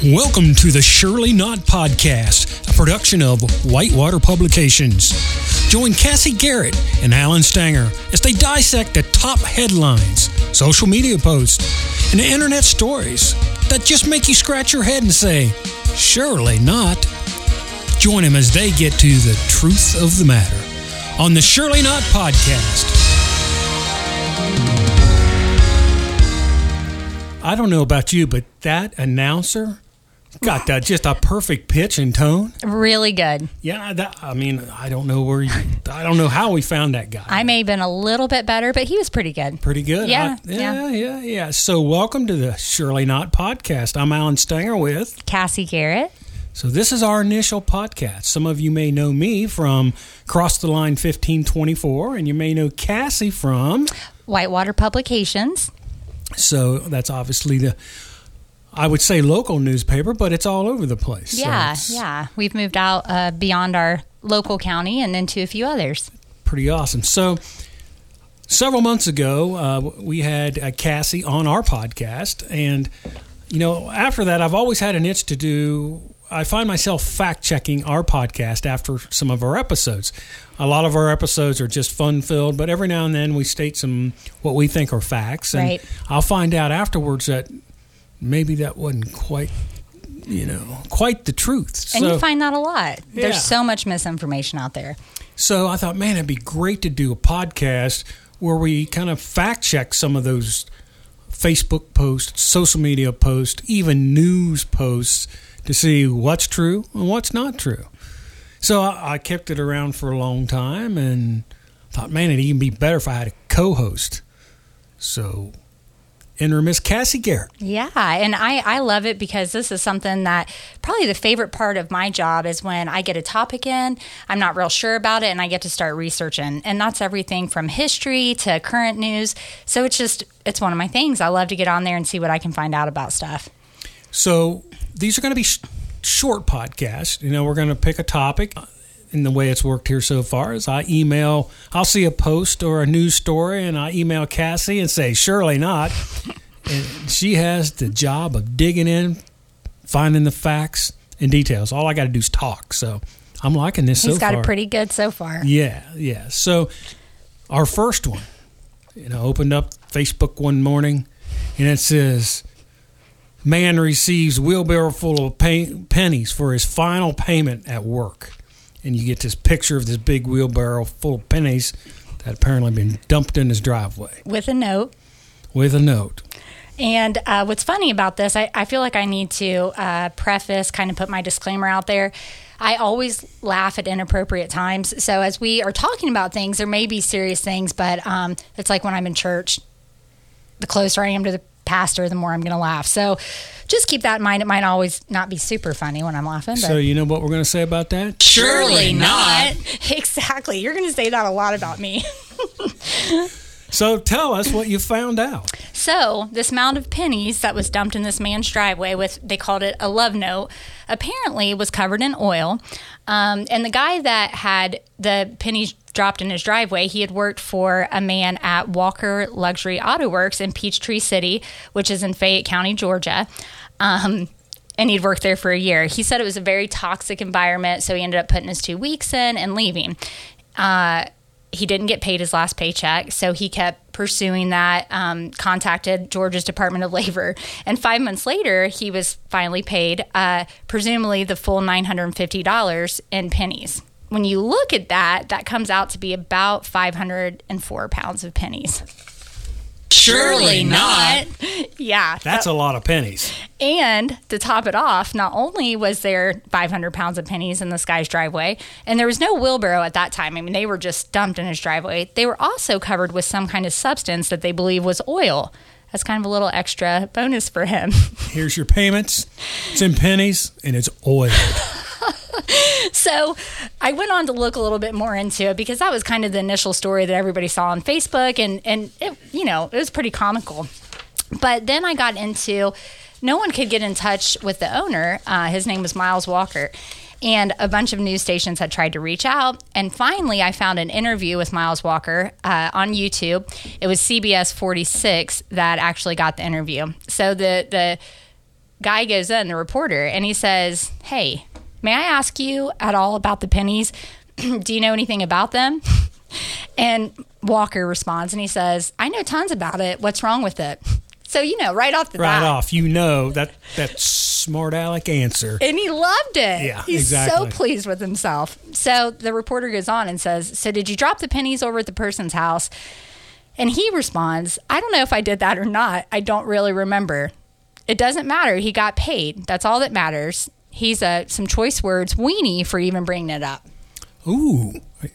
Welcome to the Surely Not Podcast, a production of Whitewater Publications. Join Cassie Garrett and Alan Stanger as they dissect the top headlines, social media posts, and internet stories that just make you scratch your head and say, surely not. Join them as they get to the truth of the matter on the Surely Not Podcast. I don't know about you, but that announcer got that just a perfect pitch and tone. Really good. Yeah, I don't know how we found that guy. I may have been a little bit better, but he was pretty good. Pretty good. Yeah. So welcome to the Surely Not Podcast. I'm Alan Stanger with Cassie Garrett. So this is our initial podcast. Some of you may know me from Cross the Line 1524, and you may know Cassie from Whitewater Publications. So that's obviously I would say local newspaper, but it's all over the place. Yeah. We've moved out beyond our local county and into a few others. Pretty awesome. So several months ago, we had Cassie on our podcast. And, after that, I've always had an itch to do. I find myself fact-checking our podcast after some of our episodes. A lot of our episodes are just fun-filled, but every now and then we state some what we think are facts. And right. I'll find out afterwards that maybe that wasn't quite the truth. And you find that a lot. Yeah. There's so much misinformation out there. So I thought, man, it'd be great to do a podcast where we kind of fact-check some of those Facebook posts, social media posts, even news posts, to see what's true and what's not true. So I kept it around for a long time and thought, man, it'd even be better if I had a co-host. So enter Miss Cassie Garrett. Yeah, and I love it because this is something that probably the favorite part of my job is when I get a topic in, I'm not real sure about it, and I get to start researching. And that's everything from history to current news. So it's one of my things. I love to get on there and see what I can find out about stuff. So these are going to be short podcasts. We're going to pick a topic. And the way it's worked here so far is I'll see a post or a news story, and I email Cassie and say, surely not. And she has the job of digging in, finding the facts and details. All I got to do is talk. So I'm liking this so far. He's got it pretty good so far. Yeah. So our first one, opened up Facebook one morning, and it says, man receives wheelbarrow full of pennies for his final payment at work. And you get this picture of this big wheelbarrow full of pennies that apparently been dumped in his driveway. With a note. And what's funny about this, I feel like I need to preface, kind of put my disclaimer out there. I always laugh at inappropriate times. So as we are talking about things, there may be serious things, but it's like when I'm in church, the closer I am to the pastor, the more I'm going to laugh. So just keep that in mind. It might always not be super funny when I'm laughing. But so you know what we're going to say about that? Surely not. Exactly. You're going to say that a lot about me. So tell us what you found out. So this mound of pennies that was dumped in this man's driveway they called it a love note, apparently was covered in oil. And the guy that had the pennies dropped in his driveway, he had worked for a man at Walker Luxury Auto Works in Peachtree City, which is in Fayette County, Georgia. And he'd worked there for a year. He said it was a very toxic environment, so he ended up putting his 2 weeks in and leaving. He didn't get paid his last paycheck, so he kept pursuing that, contacted Georgia's Department of Labor. And 5 months later, he was finally paid, presumably the full $950 in pennies. When you look at that comes out to be about 504 pounds of pennies. Surely not. Yeah. That's a lot of pennies. And to top it off, not only was there 500 pounds of pennies in this guy's driveway, and there was no wheelbarrow at that time. I mean, they were just dumped in his driveway. They were also covered with some kind of substance that they believe was oil. That's kind of a little extra bonus for him. Here's your payments. It's in pennies, and it's oil. So I went on to look a little bit more into it because that was kind of the initial story that everybody saw on Facebook, and it, it was pretty comical. But then I got into, no one could get in touch with the owner. His name was Miles Walker. And a bunch of news stations had tried to reach out. And finally, I found an interview with Miles Walker on YouTube. It was CBS 46 that actually got the interview. So the guy goes in, the reporter, and he says, "Hey, may I ask you at all about the pennies? Do you know anything about them?" And Walker responds and he says, "I know tons about it. What's wrong with it?" So, right off the bat. Right off, that smart aleck answer. And he loved it. Yeah, He's exactly. so pleased with himself. So the reporter goes on and says, "So did you drop the pennies over at the person's house?" And he responds, "I don't know if I did that or not. I don't really remember. It doesn't matter. He got paid. That's all that matters. He's some choice words weenie for even bringing it up." Ooh,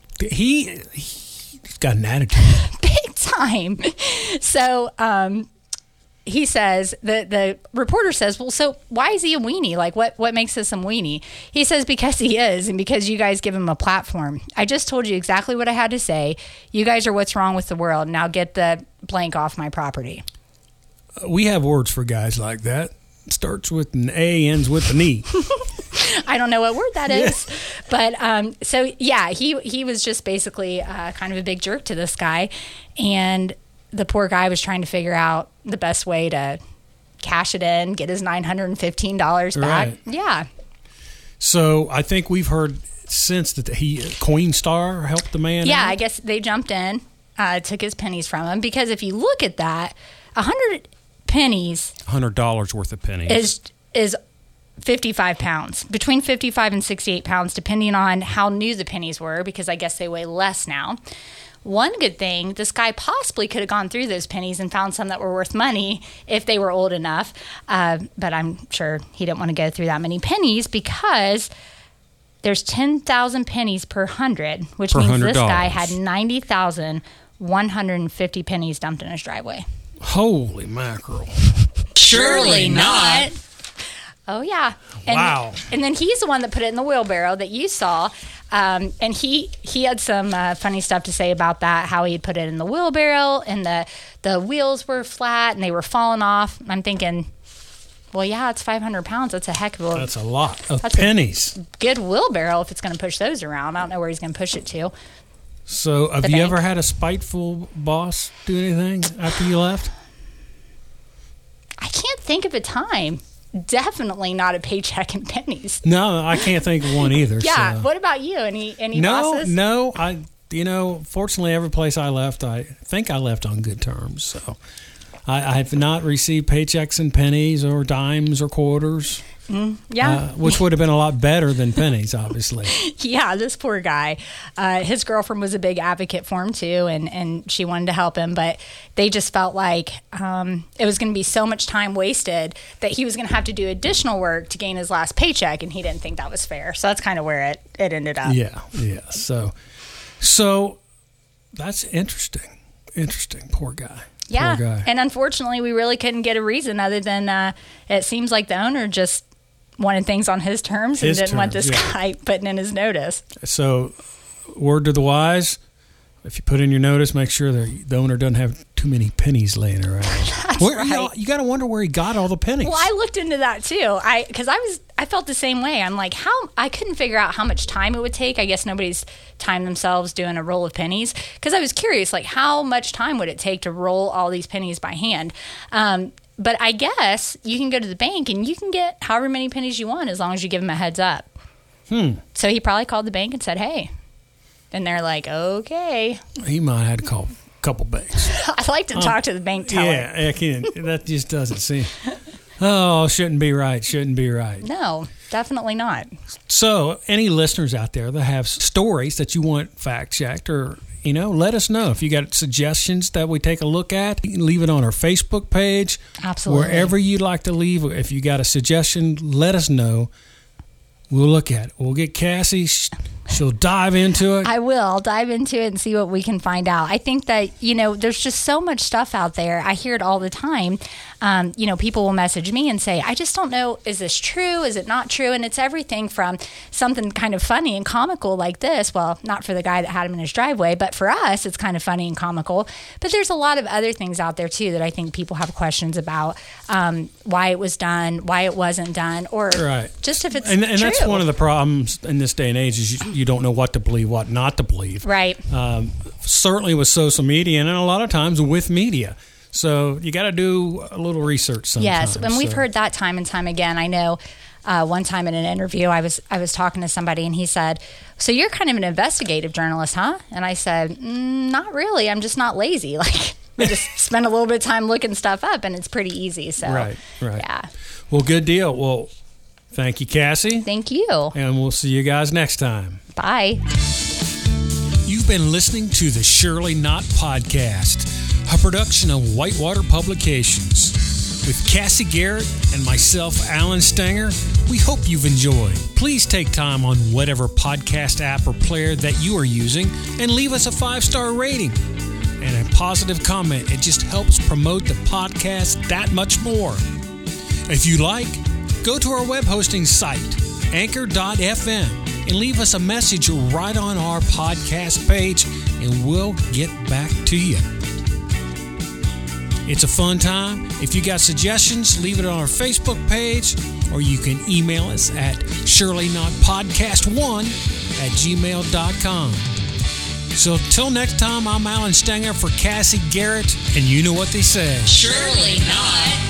he's got an attitude. Big time. So, he says, the reporter says, "Well, so why is he a weenie? Like, what makes this a weenie?" He says, "Because he is, and because you guys give him a platform. I just told you exactly what I had to say. You guys are what's wrong with the world. Now get the blank off my property." We have words for guys like that. Starts with an A, ends with an E. I don't know what word that is. But so, yeah, he was just basically kind of a big jerk to this guy. And the poor guy was trying to figure out the best way to cash it in, get his $915 back. Right. Yeah. So I think we've heard since that Coinstar helped the man Yeah, out. I guess they jumped in, took his pennies from him. Because if you look at that, 100 pennies $100 worth of pennies is 55 pounds, between 55 and 68 pounds, depending on how new the pennies were, because I guess they weigh less now. One good thing, this guy possibly could have gone through those pennies and found some that were worth money if they were old enough. But I'm sure he didn't want to go through that many pennies because there's 10,000 pennies per 100, which means this guy had 90,150 pennies dumped in his driveway. Holy mackerel. Surely not. Oh, yeah. And, Wow. And then he's the one that put it in the wheelbarrow that you saw. And he had some funny stuff to say about that, how he had put it in the wheelbarrow and the wheels were flat and they were falling off. I'm thinking, well, yeah, it's 500 pounds. That's a heck of a... That's a lot of pennies. good wheelbarrow if it's going to push those around. I don't know where he's going to push it to. So have The you bank. ever had a spiteful boss do anything after you left? I can't think of a time. Definitely not a paycheck in pennies. No, I can't think of one either. Yeah. So. What about you? Any bosses? No. Fortunately, every place I left, I think I left on good terms. So I have not received paychecks in pennies or dimes or quarters. Yeah. Which would have been a lot better than pennies, obviously. Yeah, this poor guy. His girlfriend was a big advocate for him too, and she wanted to help him, but they just felt like it was going to be so much time wasted that he was going to have to do additional work to gain his last paycheck, and he didn't think that was fair. So that's kind of where it ended up. Yeah. So that's interesting. Interesting. Poor guy. Yeah, Poor guy. and unfortunately, we really couldn't get a reason other than it seems like the owner just wanted things on his terms and didn't want this guy putting in his notice. So, word to the wise, if you put in your notice, make sure that the owner doesn't have too many pennies laying around. That's right. You got to wonder where he got all the pennies. Well, I looked into that too. Because I felt the same way. I'm like, I couldn't figure out how much time it would take. I guess nobody's timed themselves doing a roll of pennies. Because I was curious, like, how much time would it take to roll all these pennies by hand? But I guess you can go to the bank and you can get however many pennies you want as long as you give them a heads up. So he probably called the bank and said, "Hey," and they're like, "Okay." He might have had to call a couple banks. I like to talk to the bank teller. Yeah, I can't. That just doesn't seem. Oh, shouldn't be right. Shouldn't be right. No, definitely not. So, any listeners out there that have stories that you want fact checked, or let us know if you got suggestions that we take a look at. You can leave it on our Facebook page. Absolutely. Wherever you'd like to leave. If you got a suggestion, let us know. We'll look at it. We'll get Cassie. She'll dive into it. I will. I'll dive into it and see what we can find out. I think that, there's just so much stuff out there. I hear it all the time. People will message me and say, "I just don't know, is this true? Is it not true?" And it's everything from something kind of funny and comical like this. Well, not for the guy that had him in his driveway, but for us, it's kind of funny and comical. But there's a lot of other things out there, too, that I think people have questions about, why it was done, why it wasn't done, or just if it's and true. that's one of the problems in this day and age is you don't know what to believe, what not to believe. Right. Certainly with social media and a lot of times with media. So you got to do a little research sometimes. Yes, and we've heard that time and time again. I know one time in an interview, I was talking to somebody, and he said, "So you're kind of an investigative journalist, huh?" And I said, "Not really. I'm just not lazy. Like, I just spend a little bit of time looking stuff up, and it's pretty easy." So, right. Yeah. Well, good deal. Well, thank you, Cassie. Thank you. And we'll see you guys next time. Bye. You've been listening to the Surely Not Podcast, a production of Whitewater Publications. With Cassie Garrett and myself, Alan Stanger, we hope you've enjoyed. Please take time on whatever podcast app or player that you are using and leave us a 5-star rating and a positive comment. It just helps promote the podcast that much more. If you like, go to our web hosting site, anchor.fm, and leave us a message right on our podcast page, and we'll get back to you. It's a fun time. If you got suggestions, leave it on our Facebook page, or you can email us at surelynotpodcast1@gmail.com. So till next time, I'm Alan Stanger for Cassie Garrett, and you know what they say. Surely not.